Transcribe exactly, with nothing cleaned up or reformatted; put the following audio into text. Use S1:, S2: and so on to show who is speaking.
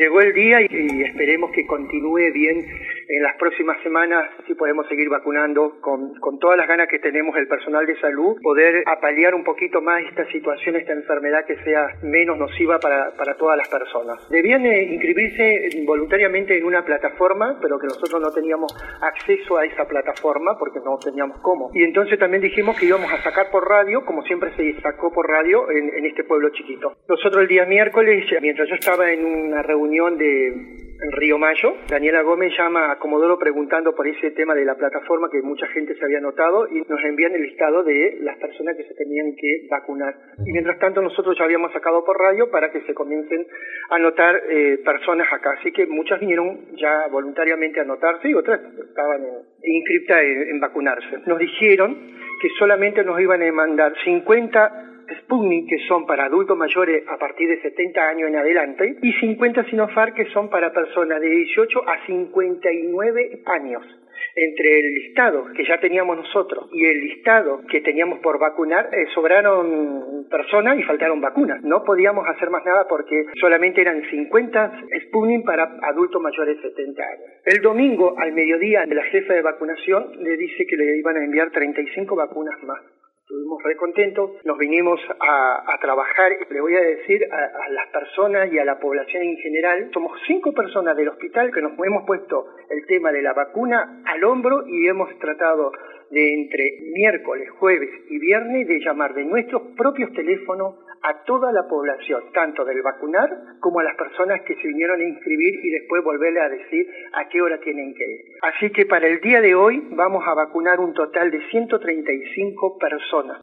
S1: llegó el día y, y esperemos que continúe bien en las próximas semanas, si podemos seguir vacunando con, con todas las ganas que tenemos el personal de salud, poder apalear un poquito más esta situación, esta enfermedad que sea menos nociva para, para todas las personas. Debían eh, inscribirse voluntariamente en una plataforma, pero que nosotros no teníamos acceso a esa plataforma porque no teníamos cómo. Y entonces también dijimos que íbamos a sacar por radio, como siempre se sacó por radio en, en este pueblo chiquito. Nosotros el día miércoles, mientras yo estaba en una reunión de en Río Mayo, Daniela Gómez llama a Comodoro preguntando por ese tema de la plataforma que mucha gente se había anotado y nos envían el listado de las personas que se tenían que vacunar. Y mientras tanto nosotros ya habíamos sacado por radio para que se comiencen a anotar eh, personas acá. Así que muchas vinieron ya voluntariamente a anotarse y otras estaban en, inscriptas en, en vacunarse. Nos dijeron que solamente nos iban a mandar cincuenta Sputnik, que son para adultos mayores a partir de setenta años en adelante, y cincuenta Sinopharm, que son para personas de dieciocho a cincuenta y nueve años. Entre el listado que ya teníamos nosotros y el listado que teníamos por vacunar, eh, sobraron personas y faltaron vacunas. No podíamos hacer más nada porque solamente eran cincuenta Sputnik para adultos mayores de setenta años. El domingo al mediodía, la jefa de vacunación le dice que le iban a enviar treinta y cinco vacunas más. Estuvimos re contentos, nos vinimos a, a trabajar, y le voy a decir a, a las personas y a la población en general, somos cinco personas del hospital que nos hemos puesto el tema de la vacuna al hombro y hemos tratado de entre miércoles, jueves y viernes de llamar de nuestros propios teléfonos a toda la población, tanto del vacunar como a las personas que se vinieron a inscribir y después volverle a decir a qué hora tienen que ir. Así que para el día de hoy vamos a vacunar un total de ciento treinta y cinco personas.